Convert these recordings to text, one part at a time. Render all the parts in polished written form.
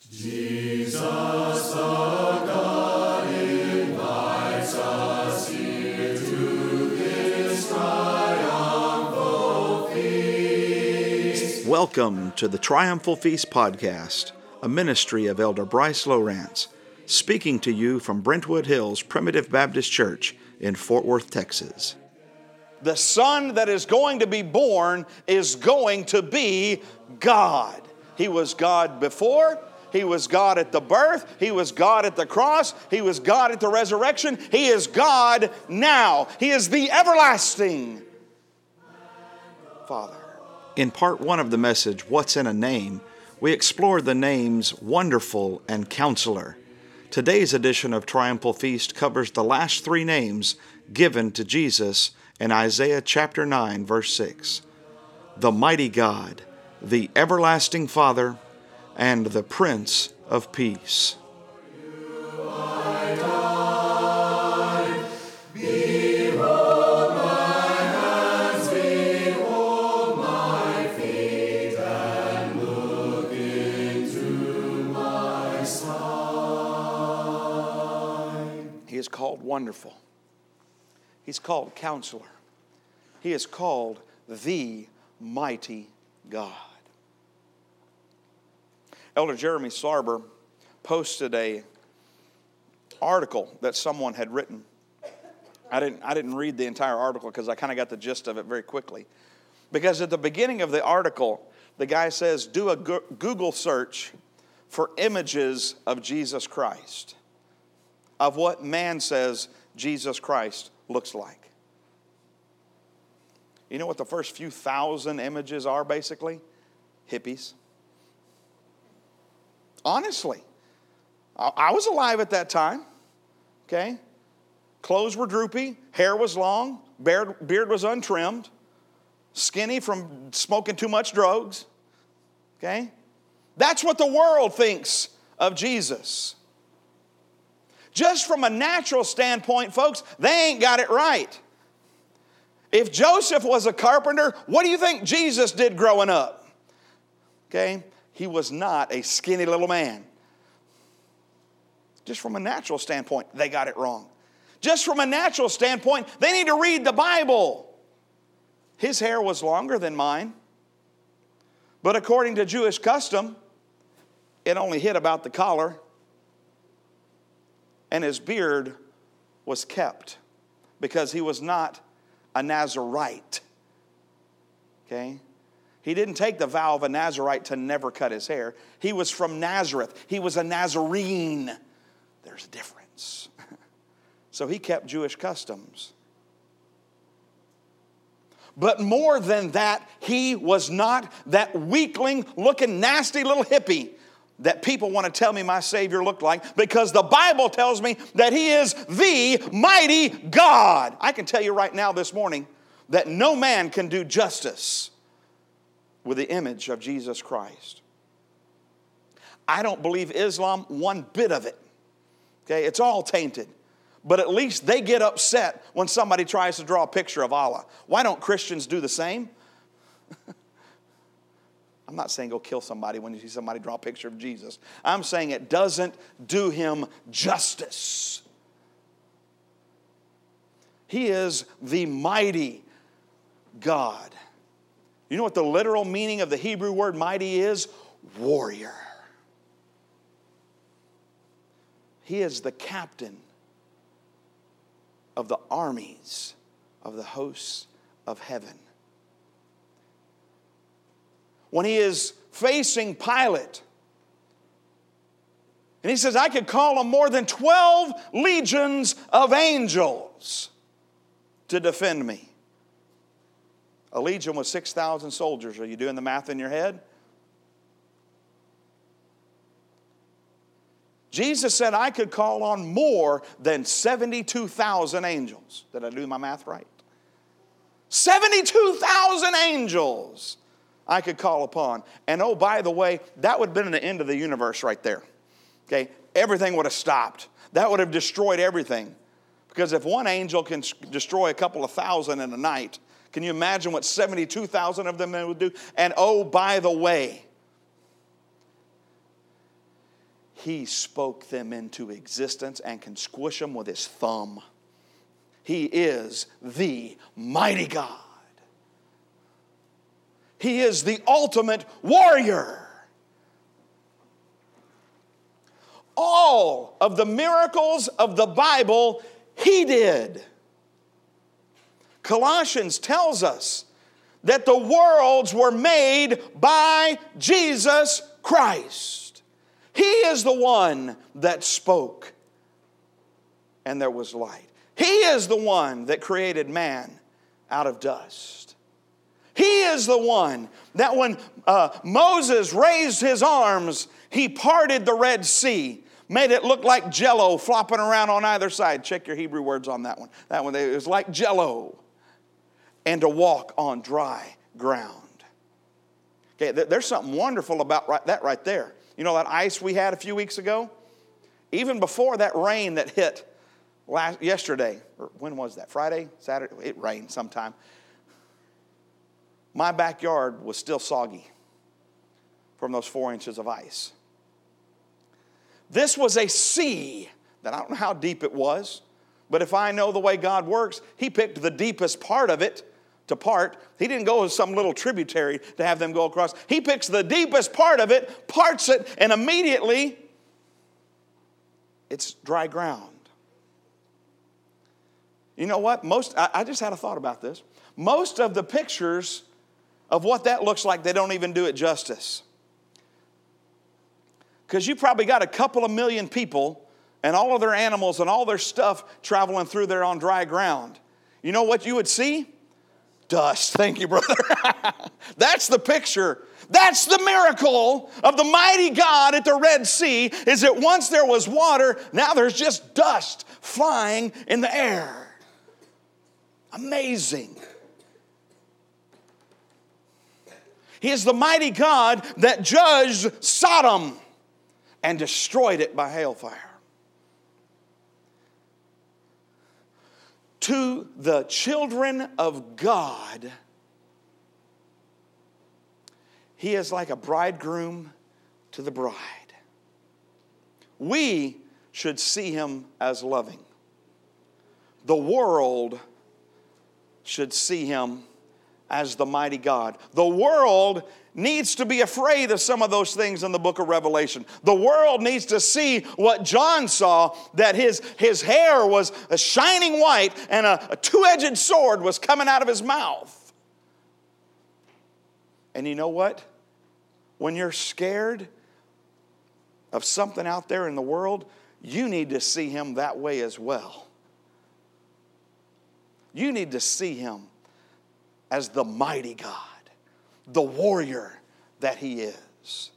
Jesus the God invites us here to His triumphal feast. Welcome to the Triumphal Feast podcast, a ministry of Elder Bryce Lowrance, speaking to you from Brentwood Hills Primitive Baptist Church in Fort Worth, Texas. The Son that is going to be born is going to be God. He was God before. He was God at the birth. He was God at the cross. He was God at the resurrection. He is God now. He is the everlasting Father. In part one of the message, What's in a Name?, we explored the names Wonderful and Counselor. Today's edition of Triumphal Feast covers the last three names given to Jesus in Isaiah chapter 9, verse 6. The Mighty God, the Everlasting Father, and the Prince of Peace. He is called Wonderful. He's called Counselor. He is called the Mighty God. Elder Jeremy Sarber posted an article that someone had written. I didn't read the entire article because I kind of got the gist of it very quickly. Because at the beginning of the article, the guy says, do a Google search for images of Jesus Christ, of what man says Jesus Christ looks like. You know what the first few thousand images are basically? Hippies. Honestly, I was alive at that time, okay? Clothes were droopy, hair was long, beard was untrimmed, skinny from smoking too much drugs, okay? That's what the world thinks of Jesus. Just from a natural standpoint, folks, they ain't got it right. If Joseph was a carpenter, what do you think Jesus did growing up? Okay? He was not a skinny little man. Just from a natural standpoint, they got it wrong. Just from a natural standpoint, they need to read the Bible. His hair was longer than mine, but according to Jewish custom, it only hit about the collar, and his beard was kept because he was not a Nazirite. Okay? He didn't take the vow of a Nazirite to never cut his hair. He was from Nazareth. He was a Nazarene. There's a difference. So he kept Jewish customs. But more than that, he was not that weakling looking nasty little hippie that people want to tell me my Savior looked like, because the Bible tells me that He is the mighty God. I can tell you right now this morning that no man can do justice with the image of Jesus Christ. I don't believe Islam one bit of it. Okay, it's all tainted. But at least they get upset when somebody tries to draw a picture of Allah. Why don't Christians do the same? I'm not saying go kill somebody when you see somebody draw a picture of Jesus. I'm saying it doesn't do Him justice. He is the mighty God. You know what the literal meaning of the Hebrew word mighty is? Warrior. He is the captain of the armies of the hosts of heaven. When he is facing Pilate, and he says, I could call on more than 12 legions of angels to defend me. A legion was 6,000 soldiers. Are you doing the math in your head? Jesus said I could call on more than 72,000 angels. Did I do my math right? 72,000 angels I could call upon. And oh, by the way, that would have been the end of the universe right there. Okay? Everything would have stopped. That would have destroyed everything. Because if one angel can destroy a couple of thousand in a night, can you imagine what 72,000 of them would do? And oh, by the way, He spoke them into existence and can squish them with His thumb. He is the mighty God. He is the ultimate warrior. All of the miracles of the Bible, He did. Colossians tells us that the worlds were made by Jesus Christ. He is the one that spoke, and there was light. He is the one that created man out of dust. He is the one that when Moses raised his arms, he parted the Red Sea, made it look like Jell-O flopping around on either side. Check your Hebrew words on that one. That one, it was like Jell-O. And to walk on dry ground. Okay, there's something wonderful about that right there. You know that ice we had a few weeks ago? Even before that rain that hit yesterday, or when was that? Friday? Saturday? It rained sometime. My backyard was still soggy from those 4 inches of ice. This was a sea that I don't know how deep it was, but if I know the way God works, He picked the deepest part of it to part. He didn't go with some little tributary to have them go across. He picks the deepest part of it, parts it, and immediately it's dry ground. You know what? I just had a thought about this. Most of the pictures of what that looks like, they don't even do it justice. Because you probably got a couple of million people and all of their animals and all their stuff traveling through there on dry ground. You know what you would see? Dust. Thank you, brother. That's the picture. That's the miracle of the mighty God at the Red Sea, is that once there was water, now there's just dust flying in the air. Amazing. He is the mighty God that judged Sodom and destroyed it by hailfire. To the children of God, He is like a bridegroom to the bride. We should see Him as loving. The world should see Him as the mighty God. The world needs to be afraid of some of those things in the book of Revelation. The world needs to see what John saw, that his hair was a shining white and a two-edged sword was coming out of his mouth. And you know what? When you're scared of something out there in the world, you need to see Him that way as well. You need to see Him as the mighty God, the warrior that He is.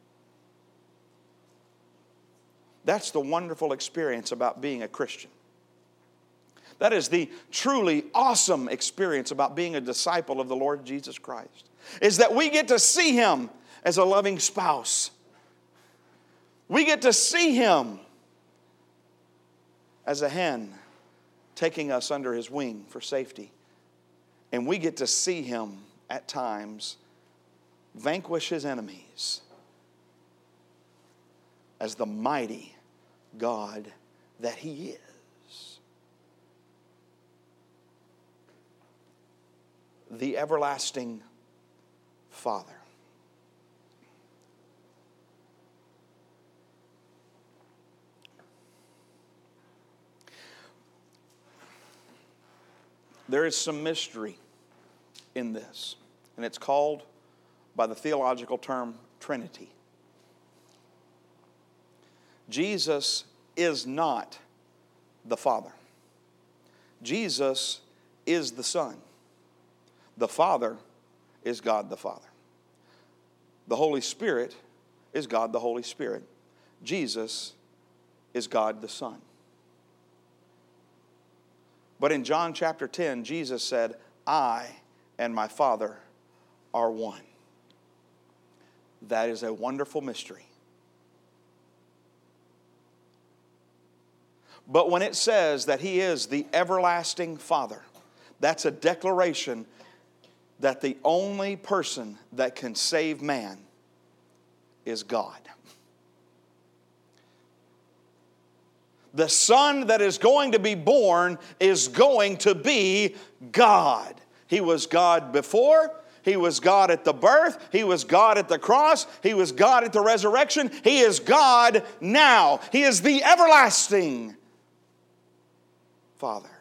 That's the wonderful experience about being a Christian. That is the truly awesome experience about being a disciple of the Lord Jesus Christ, is that we get to see Him as a loving spouse. We get to see Him as a hen taking us under His wing for safety. And we get to see Him at times vanquish His enemies as the mighty God that He is. The everlasting Father. There is some mystery in this, and it's called by the theological term Trinity. Jesus is not the Father. Jesus is the Son. The Father is God the Father. The Holy Spirit is God the Holy Spirit. Jesus is God the Son. But in John chapter 10, Jesus said, I and my Father are one. That is a wonderful mystery. But when it says that He is the everlasting Father, that's a declaration that the only person that can save man is God. The Son that is going to be born is going to be God. He was God before. He was God at the birth. He was God at the cross. He was God at the resurrection. He is God now. He is the everlasting Father.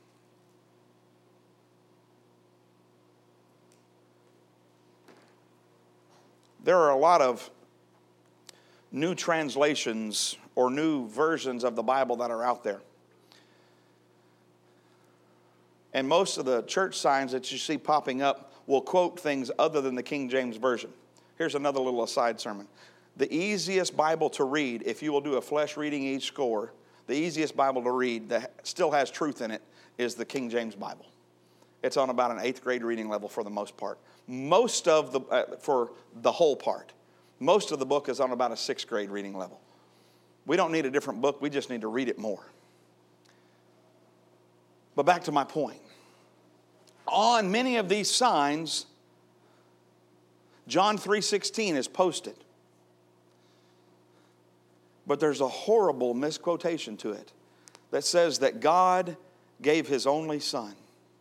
There are a lot of new translations or new versions of the Bible that are out there. And most of the church signs that you see popping up will quote things other than the King James Version. Here's another little aside sermon. The easiest Bible to read, if you will do a flesh reading each score, the easiest Bible to read that still has truth in it is the King James Bible. It's on about an 8th grade reading level for the most part. Most of the, for the whole part. Most of the book is on about a 6th grade reading level. We don't need a different book. We just need to read it more. But back to my point. On many of these signs, John 3:16 is posted. But there's a horrible misquotation to it that says that God gave His only Son.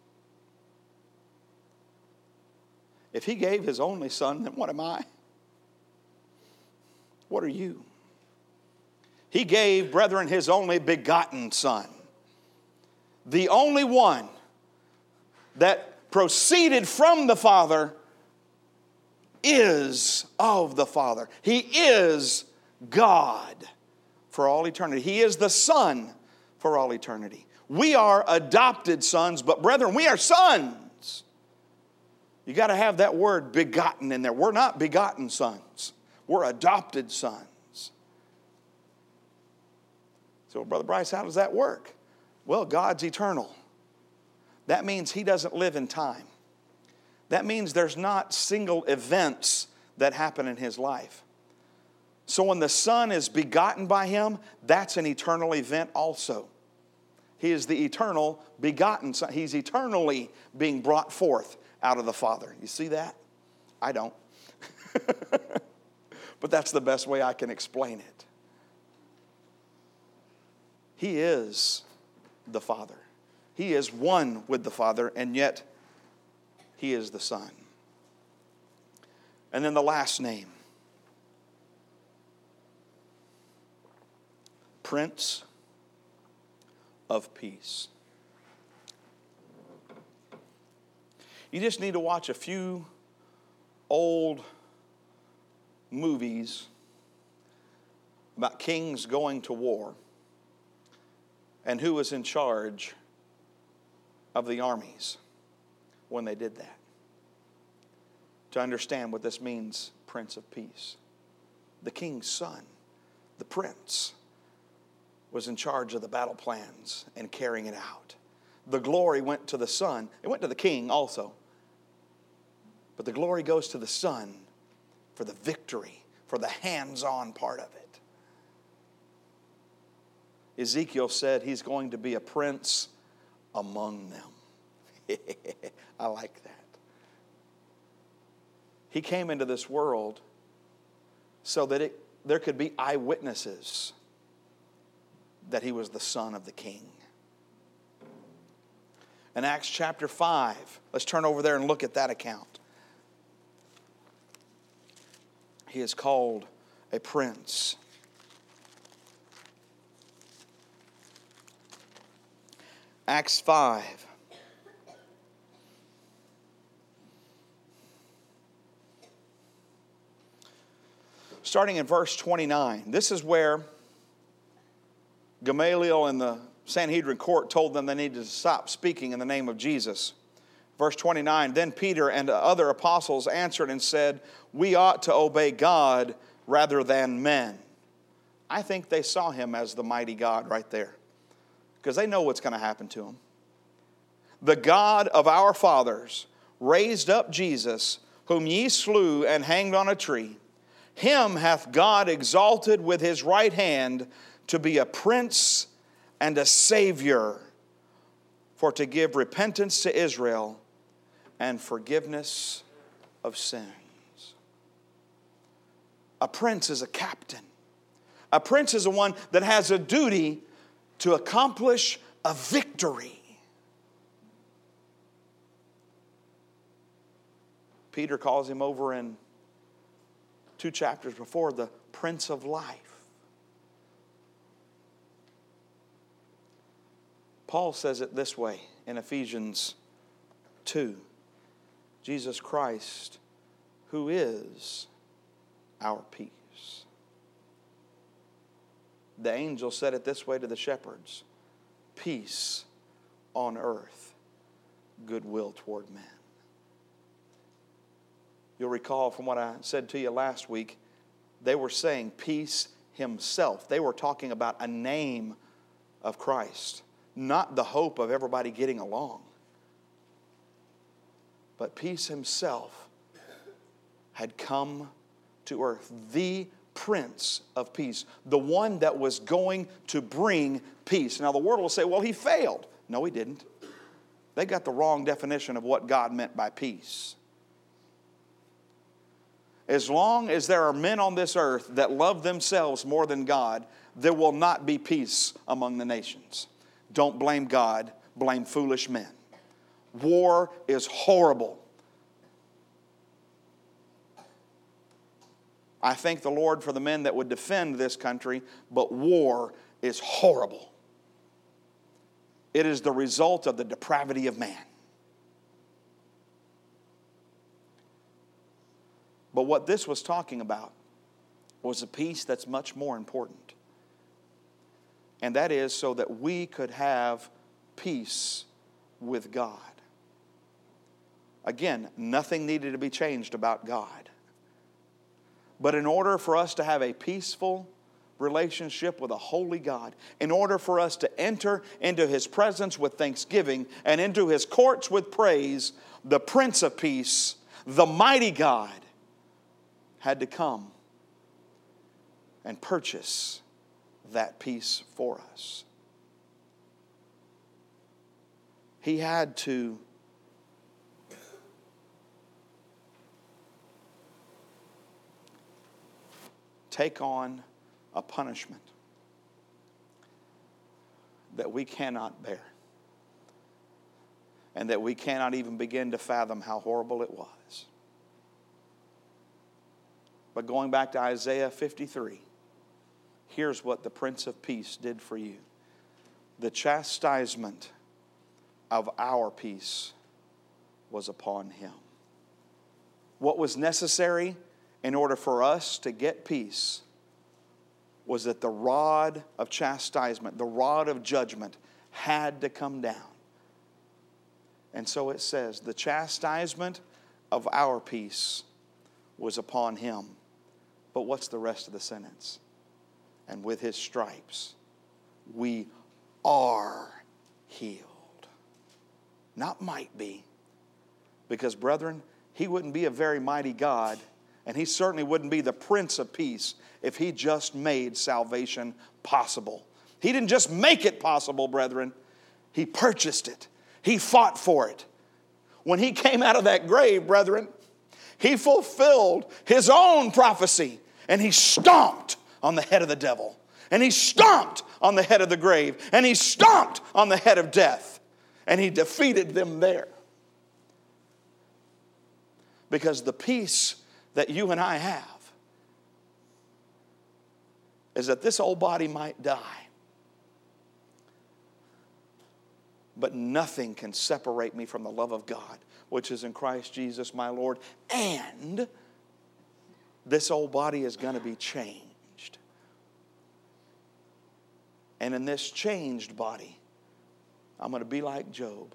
If He gave His only Son, then what am I? What are you? He gave, brethren, His only begotten Son. The only one that proceeded from the Father is of the Father. He is God for all eternity. He is the Son for all eternity. We are adopted sons, but brethren, we are sons. You got to have that word begotten in there. We're not begotten sons. We're adopted sons. So, Brother Bryce, how does that work? Well, God's eternal. That means He doesn't live in time. That means there's not single events that happen in His life. So when the Son is begotten by Him, that's an eternal event also. He is the eternal begotten Son. He's eternally being brought forth out of the Father. You see that? I don't. But that's the best way I can explain it. He is the Father. He is one with the Father, and yet He is the Son. And then the last name. Prince of Peace. You just need to watch a few old movies about kings going to war and who was in charge of the armies when they did that, to understand what this means, Prince of Peace. The king's son, the prince, was in charge of the battle plans and carrying it out. The glory went to the son. It went to the king also. But the glory goes to the son for the victory, for the hands-on part of it. Ezekiel said he's going to be a prince among them. I like that. He came into this world so that there could be eyewitnesses that He was the Son of the King. In Acts chapter 5, let's turn over there and look at that account. He is called a prince. Acts 5. Starting in verse 29. This is where Gamaliel and the Sanhedrin court told them they needed to stop speaking in the name of Jesus. Verse 29, then Peter and other apostles answered and said, we ought to obey God rather than men. I think they saw Him as the mighty God right there, because they know what's going to happen to Him. The God of our fathers raised up Jesus, whom ye slew and hanged on a tree. Him hath God exalted with His right hand to be a prince and a savior, for to give repentance to Israel and forgiveness of sins. A prince is a captain. A prince is the one that has a duty to accomplish a victory. Peter calls him over in 2 chapters before the Prince of Life. Paul says it this way in Ephesians 2. Jesus Christ, who is our peace. The angel said it this way to the shepherds: peace on earth, goodwill toward men. You'll recall from what I said to you last week, they were saying peace himself. They were talking about a name of Christ, not the hope of everybody getting along. But peace himself had come to earth. The Prince of Peace. The one that was going to bring peace. Now the world will say, well, he failed. No, he didn't. They got the wrong definition of what God meant by peace. As long as there are men on this earth that love themselves more than God, there will not be peace among the nations. Don't blame God, blame foolish men. War is horrible. I thank the Lord for the men that would defend this country, but war is horrible. It is the result of the depravity of man. But what this was talking about was a peace that's much more important. And that is so that we could have peace with God. Again, nothing needed to be changed about God. But in order for us to have a peaceful relationship with a holy God, in order for us to enter into His presence with thanksgiving and into His courts with praise, the Prince of Peace, the mighty God, had to come and purchase that peace for us. He had to take on a punishment that we cannot bear, and that we cannot even begin to fathom how horrible it was. But going back to Isaiah 53, here's what the Prince of Peace did for you. The chastisement of our peace was upon Him. What was necessary in order for us to get peace was that the rod of chastisement, the rod of judgment, had to come down. And so it says, the chastisement of our peace was upon Him. But what's the rest of the sentence? And with His stripes, we are healed. Not might be. Because, brethren, He wouldn't be a very mighty God, and He certainly wouldn't be the Prince of Peace if He just made salvation possible. He didn't just make it possible, brethren. He purchased it. He fought for it. When He came out of that grave, brethren, He fulfilled His own prophecy, and He stomped on the head of the devil, and He stomped on the head of the grave, and He stomped on the head of death, and He defeated them there. Because the peace that you and I have is that this old body might die, but nothing can separate me from the love of God, which is in Christ Jesus my Lord. And this old body is going to be changed. And in this changed body, I'm going to be like Job.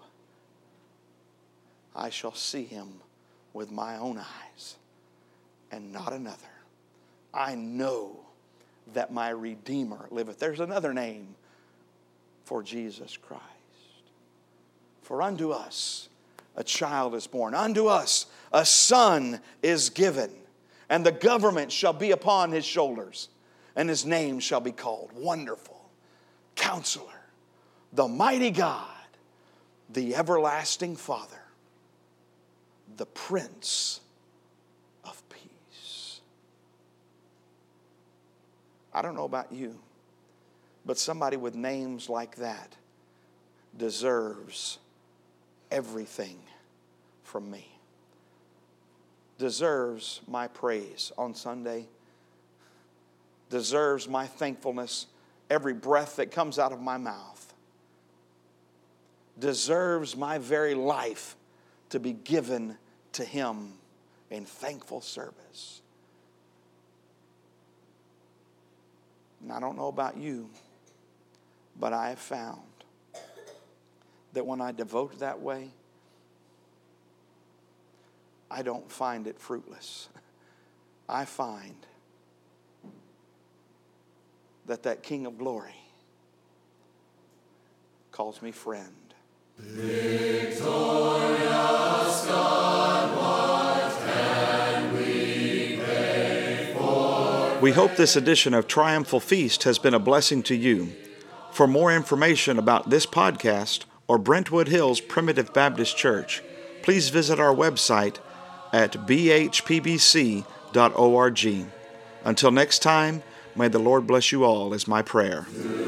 I shall see Him with my own eyes and not another. I know that my Redeemer liveth. There's another name for Jesus Christ. For unto us a child is born. Unto us a son is given. And the government shall be upon His shoulders. And His name shall be called Wonderful, Counselor, the Mighty God, the Everlasting Father, the Prince of Peace. I don't know about you, But somebody with names like that deserves everything from me. Deserves my praise on Sunday. Deserves my thankfulness every breath that comes out of my mouth. Deserves my very life to be given to Him in thankful service. And I don't know about you, but I have found that when I devote that way, I don't find it fruitless. I find that King of Glory calls me friend. Victorious God, what can we pay for? We hope this edition of Triumphal Feast has been a blessing to you. For more information about this podcast or Brentwood Hills Primitive Baptist Church, please visit our website at bhpbc.org. Until next time, may the Lord bless you all is my prayer.